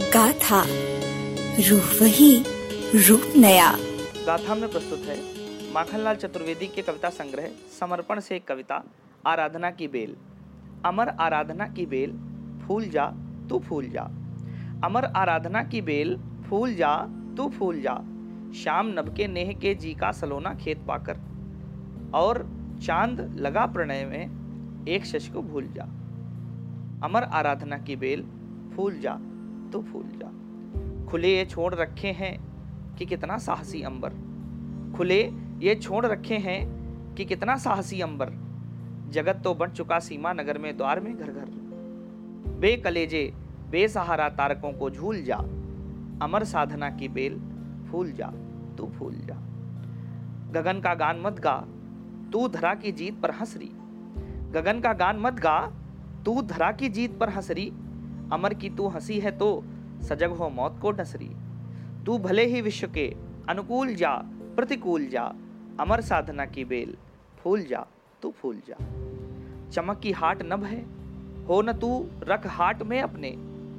गाथा रूह वही रूप नया। गाथा में प्रस्तुत है माखनलाल चतुर्वेदी के कविता संग्रह समर्पण से एक कविता आराधना की बेल। अमर आराधना की बेल फूल जा तू फूल जा, अमर आराधना की बेल फूल जा तू फूल जा। शाम नभ के नेह के जी का सलोना खेत पाकर, और चांद लगा प्रणय में एक शश को भूल जा। अमर आराधना की बेल फूल जा तू फूल जा। खुले ये छोड़ रखे हैं कि कितना साहसी अंबर, खुले ये छोड़ रखे हैं कि कितना साहसी अंबर। जगत तो बन चुका सीमा नगर में द्वार में घर घर, बेकलेजे बेसहारा तारकों को झूल जा। अमर साधना की बेल फूल जा तू फूल जा। गगन का गान मत गा तू धरा की जीत पर हंस रही, गगन का गान मत गा तू धरा की जीत पर हंस रही। अमर की तू हंसी है तो सजग हो मौत को डसरी। तू भले ही विश्व के अनुकूल जा प्रतिकूल जा। अमर साधना की बेल फूल जा तू फूल जा। चमक की हाट नभ है हो न तू रख हाट में अपने,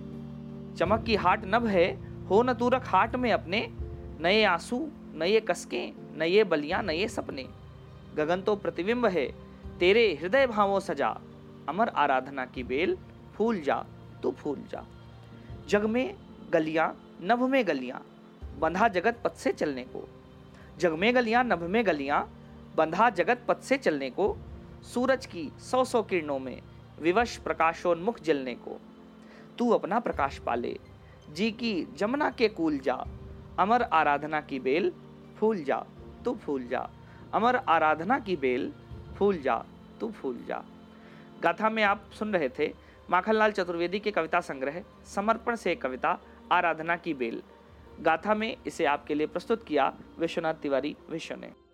चमक की हाट नभ है हो न तू रख हाट में अपने। नए आंसू नए कसके नए बलियां नए सपने। गगन तो प्रतिबिंब है तेरे हृदय भावों सजा। अमर आराधना की बेल फूल जा तू फूल जा। जग में गलियां नभ में गलियां बंधा जगत पथ से चलने को, जग में गलियां नभ में गलियां बंधा जगत पथ से चलने को। सूरज की सौ सौ किरणों में विवश प्रकाशोन्मुख जलने को। तू अपना प्रकाश पाले जी की जमुना के कूल जा। अमर आराधना की बेल फूल जा तू फूल जा। अमर आराधना की बेल फूल जा तू फूल जा। गाथा में आप सुन रहे थे माखनलाल चतुर्वेदी के कविता संग्रह समर्पण से एक कविता आराधना की बेल। गाथा में इसे आपके लिए प्रस्तुत किया विश्वनाथ तिवारी विश्व ने।